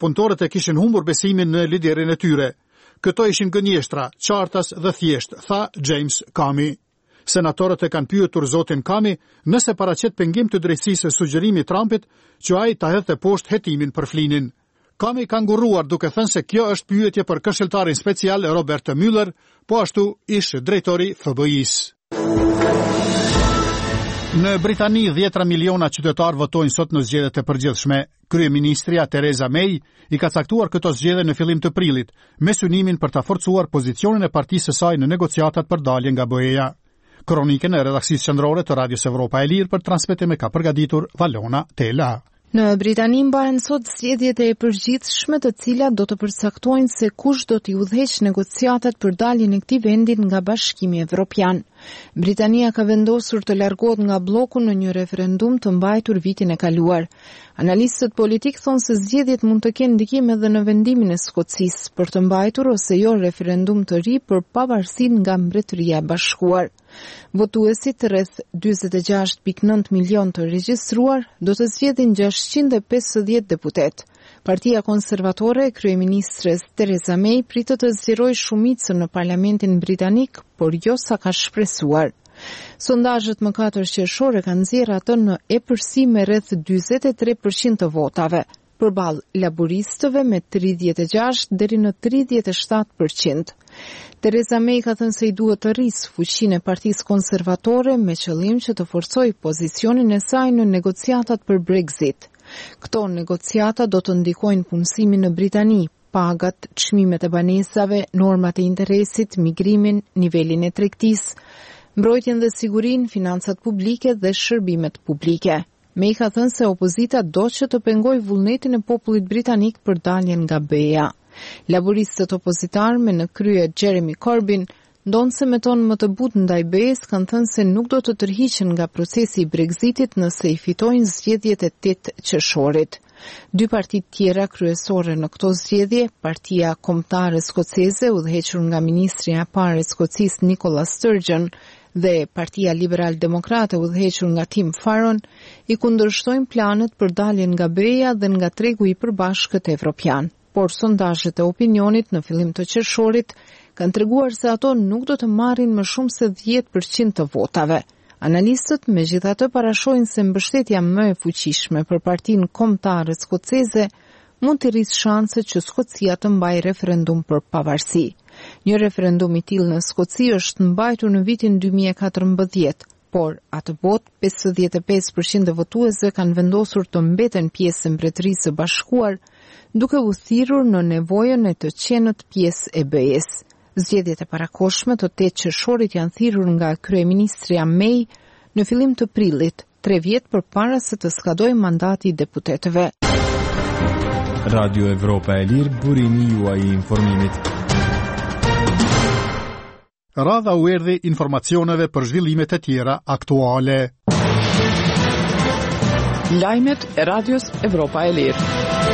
punëtorët e kishin humbur besimin në liderin e tyre. Këto ishin gënjeshtra, qartas dhe thjesht, tha James Comey. Senatorët e kanë pyetur zotin Comey nëse paraqet pengim të drejtësisë sugjerimi Trumpit që ai ta hedhte poshtë hetimin për Flynnin. Comey ka ngurruar duke thënë se kjo është pyetje për këshilltarin special Robert Mueller, po ashtu ish drejtori FBI-s. Në Britani 10 miliona qytetarë votojnë sot në zgjedhjet e përgjithshme. Kryeministria Theresa May i ka caktuar këto zgjedhje në fillim të prillit, me synimin për ta forcuar pozicionin e partisë së saj në negociatat për daljen nga BE-ja. Kronikën e redaksisë qendrore të Radios Evropa e Lirë për transmetim e ka përgatitur Valona Tela. Në Britani mbahen sot zgjedhjet e përgjithshme të cilat do të përcaktojnë se kush do t'i udhëheqë negociatat për daljen e këtij vendi nga Bashkimi Evropian. Britania ka vendosur të largohet nga bloku në një referendum të mbajtur vitin e kaluar. Analistët politik thonë se zgjedhjet mund të kenë ndikim edhe në vendimin e Skocisë për të mbajtur ose jo referendum të ri për pavarësinë nga Mbretëria e Bashkuar. Votuesit rreth 46.9 milion të regjistruar do të zgjedhin 650 deputet. Partia konservatore e kryeministres Theresa May pritet të zgjerojë shumicën në Parlamentin britanik, por jo sa ka shpresuar. Sondazhet më 4 qershore kanë nxjerrë atë në epërsi me rreth 43% të votave, përballë laboristëve me 36 deri në 37%. Theresa May ka thënë se i duhet të rrisë fuqinë e Partisë Konservatore me qëllim që të forcojë pozicionin e saj në negociatat për Brexit. Këto negociata do të ndikojnë punësimin në Britani, pagat, çmimet e banesave, normat e interesit, migrimin, nivelin e tregtisë, mbrojtjen dhe sigurinë, financat publike dhe shërbimet publike. May ka thënë se opozita do që të pengojë vullnetin e popullit britanik për daljen nga BE-ja. Laboristët opozitar me në krye Jeremy Corbyn, ndonë se me tonë më të butë ndaj BE-s, kanë thënë se nuk do të tërhiqen nga procesi i Brexitit nëse i fitojnë zgjedhjet e 8 qershorit. Dy partit tjera kryesore në këto zgjedhje, Partia Kombëtare Skoceze, udhëhequr nga ministri i parë i Skocisë Nicola Sturgeon, dhe Partia Liberal-Demokrate udhëhequr nga Tim Farron, i kundërshtojnë planet për daljen nga BE-ja dhe nga tregu i përbashkët evropian. Por sondazhet e opinionit në fillim të qershorit kanë treguar se ato nuk do të marrin më shumë se 10% të votave. Analistët megjithatë parashojnë se mbështetja më e fuqishme për Partinë Kombëtare Skoceze mund të rrisë shanset që Skocia të mbajë referendum për pavarësi. Një referendum i tillë në Skoci është mbajtur në vitin 2014, por atë botë 55% e votuesve kanë vendosur të mbeten pjesë e Mbretërisë së Bashkuar, duke u thirrur në nevojën e të qenët pjesë e BE-s. Zgjedhjet e parakoshme të 8 qershorit janë thirrur nga kryeministria May në fillim të prillit, 3 vjet përpara se të skadojë mandati i deputetëve. Radio Evropa e Lirë, burimi juaj i informimit. Radha u erdhi informacioneve për zhvillimet e tjera aktuale. Lajmet e Radios Evropa e Lirë.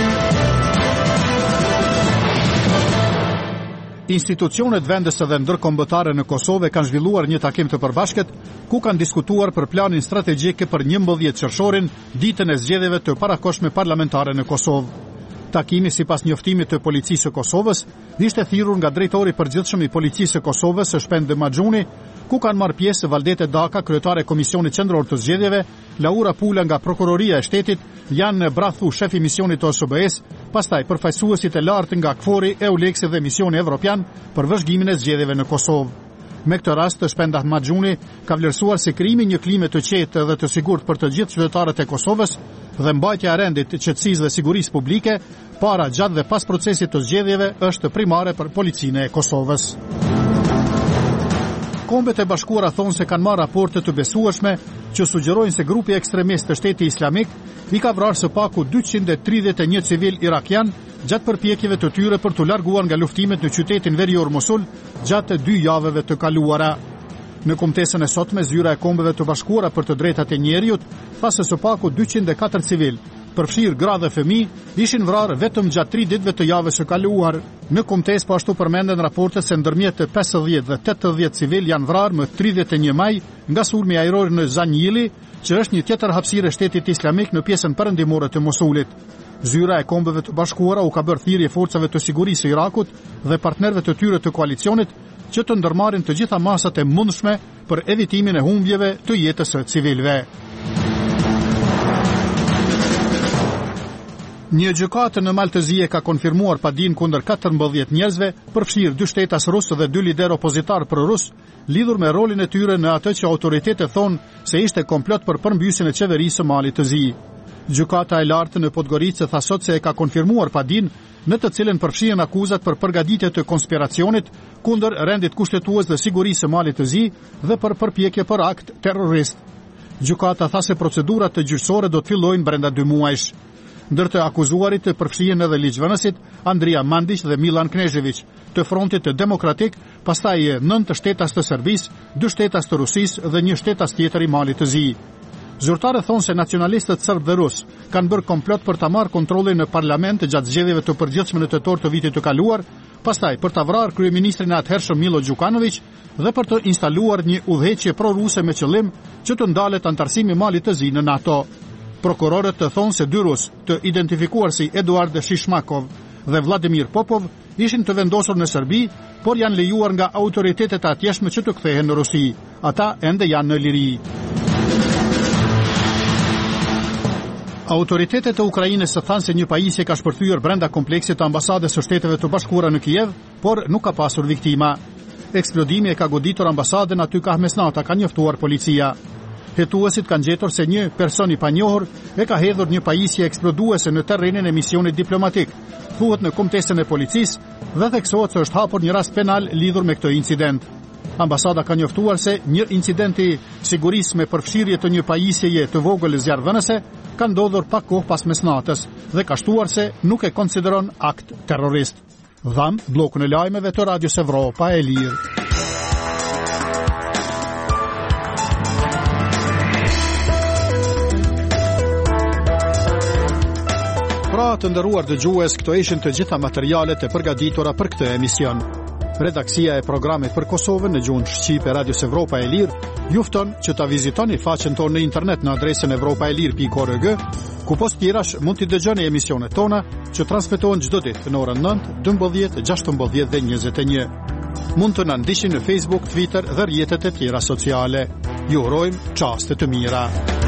Institucionet vendese dhe ndërkombëtare në Kosovë kanë zhvilluar një takim të përbashkët ku kanë diskutuar për planin strategjik për 11 qershorin, ditën e zgjedhjeve të parakoshme parlamentare në Kosovë. Takimi, sipas njoftimit të Policisë së Kosovës, ishte thirrur nga drejtori i përgjithshëm i Policisë së Kosovës, Shpend Maxhuni, ku kanë marrë pjesë Valdete Daka, kryetare e Komisionit Qendror të Zgjedhjeve, Laura Pula nga Prokuroria e Shtetit, Jan Brathu, shef i misionit të OSBE-s, pastaj përfaqësuesit e lartë nga KFOR-i, EULEX dhe Misioni Evropian për vëzhgimin e zgjedhjeve në Kosovë. Me këtë rast, Shpend Maxhuni ka vlerësuar se krijimi një klime të qetë dhe të sigurt për të gjithë qytetarët e Kosovës dhe mbajtja e rendit, qetësisë dhe sigurisë publike para, gjatë dhe pas procesit të zgjedhjeve është primare për policinë e Kosovës. Kombet e Bashkuara thonë se kanë marrë raporte të besueshme që sugjerojnë se grupi ekstremist të Shtetit Islamik i ka vrarë së paku 231 civil irakian gjatë përpjekjeve të tyre për të larguar nga luftimet në qytetin verior Mosul gjatë 2 javëve të kaluara. Në kombëtesën e sotme, zyra e Kombeve të Bashkuara për të drejtat e njeriut tha se së paku 204 civil, përfshirë gra dhe fëmijë, ishin vrarë vetëm gjatë 3 ditëve të javës së kaluar. Në kombëtes po ashtu përmenden raportet se ndërmjet të 50 dhe 80 civil janë vrarë më 31 maj nga sulmi ajror në Zanjili, që është një tjetër hapësirë e shtetit islamik në pjesën perëndimore të Mosulit. Zyra e Kombeve të Bashkuara u ka bërë thirrje forcave të sigurisë së Irakut dhe partnerëve të tyre të koalicionit që të ndërmarrin të gjitha masat e mundshme për evitimin e humbjeve të jetës së civilëve. Një gjykatë në Maltëzi ka konfirmuar padin kundër 14 njerëzve, përfshirë 2 shtetas rusë dhe 2 lider opozitar pro-rus, lidhur me rolin e tyre në atë që autoritetet thonë se ishte komplot për përmbysjen e qeverisë së Malit të Zi. Gjykata e lartë në Podgoricë tha sot se e ka konfirmuar padin, në të cilën përfshihen akuzat për përgatitje të konspiracionit kundër rendit kushtetues dhe sigurisë së Malit të Zi dhe për përpjekje për akt terrorist. Gjykata tha se procedurat të gjyqësore do të fillojnë brenda 2 muajsh. Ndër të akuzuarit të përfshihen edhe ligjvënësit Andrija Mandić dhe Milan Knežević, të Frontit të Demokratik, pastaj 9 shtetas të Serbisë, 2 shtetas të Rusisë dhe 1 shtetas tjetër i Malit të Zi. Zyrtarët thonë se nacionalistët serb dhe rus kanë bërë komplot për ta marrë kontrollin në parlament gjatë zgjedhjeve të përgjithshme në tetor të vitit të kaluar, pastaj për ta vrarë kryeministrin e atëhershëm Milo Đukanović dhe për të instaluar një udhëheqje pro-ruse me qëllim që të ndalet antarësimi i Malit të Zi në NATO. Prokurorët të thonë se 2 rus, të identifikuar si Eduard Shishmakov dhe Vladimir Popov, ishin të vendosur në Serbi, por janë lejuar nga autoritetet atjeshme që të kthehen në Rusi. Ata ende janë në liri. Autoritetet e Ukrainës thanë se një pajisje ka shpërthyer brenda kompleksit të ambasadës së Shteteve të Bashkuara në Kiev, por nuk ka pasur viktima. Eksplodimi e ka goditur ambasadën aty ka mesnata, ka njoftuar policia. Hetuesit kanë gjetur se një person i panjohur e ka hedhur një pajisje eksploduese në terrenin e misionit diplomatik, thuhet në kombëtesën e policisë dhe theksohet se është hapur një rast penal lidhur me këtë incident. Ambasada ka njoftuar se një incident i sigurisë me përfshirje të një pajisjeje të vogël zjarrvënëse ka ndodhur pak kohë pas mesnatës dhe ka shtuar se nuk e konsideron akt terrorist. Dham bllokun e lajmeve të Radios Evropa e Lirë. Pra të nderuar dëgjues, këto ishin të gjitha materialet e përgatitura për këtë emision. Redaksia e programit për Kosovën në gjuhën shqipe Radios Evropa e Lirë ju fton që ta vizitoni faqen tonë në internet në adresën evropaelir.org, ku post tjerash mund t'i dëgjoni emisionet tona që transmetohen çdo ditë në orën 9, 12, 16 dhe 21. Mund të na ndiqni në Facebook, Twitter dhe rrjetet e tjera sociale. Ju urojmë çaste të mira.